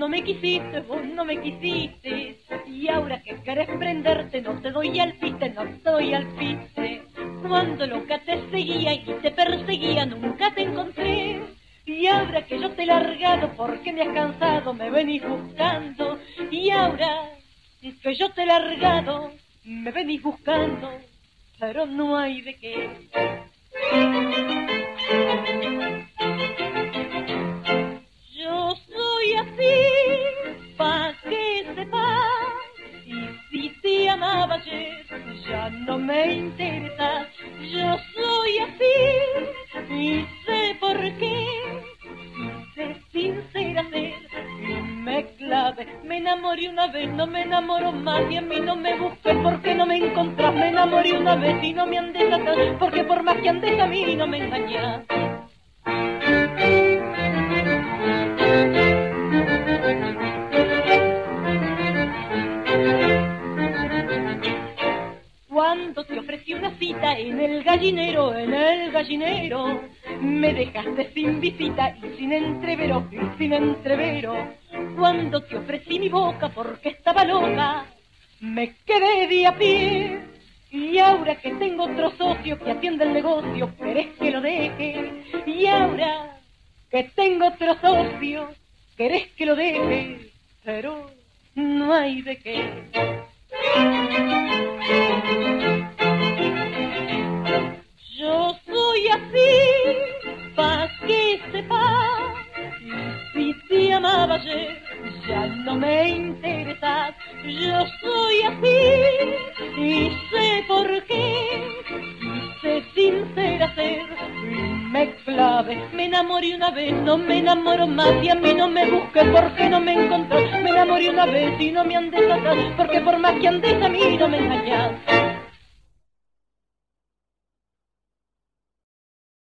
no me quisiste, vos no me quisiste, y ahora que querés prenderte no te doy alpiste, no te doy alpiste. Cuando loca te seguía y te perseguía nunca te encontré, y ahora que yo te he largado porque me has cansado me venís buscando, y ahora que yo te he largado me venís buscando, pero no hay de qué. Yo soy así, pa' que sepas, y si te amaba ayer, ya no me interesa. Yo soy así, y sé por qué, y sé sincera ser, y me clave. Me enamoré una vez, no me enamoro más, y a mí no me busques porque no me encontrás. Me enamoré una vez y no me andes atrás, porque por más que andes a mí no me engañás. Cuando te ofrecí una cita en el gallinero, me dejaste sin visita y sin entrevero, Cuando te ofrecí mi boca porque estaba loca, me quedé de a pie. Y ahora que tengo otro socio que atiende el negocio, ¿querés que lo deje? Y ahora que tengo otro socio, ¿querés que lo deje? Pero no hay de qué. Yo soy así, pa' que sepas, y si te amaba ayer, ya no me interesas. Yo soy así, y sé por qué, y sé sincera ser, y me clave. Me enamoré una vez, no me enamoro más, y a mí no me busques porque no me encontrás. Me enamoré una vez y no me andes atrás, porque por más que andes a mí no me engañás.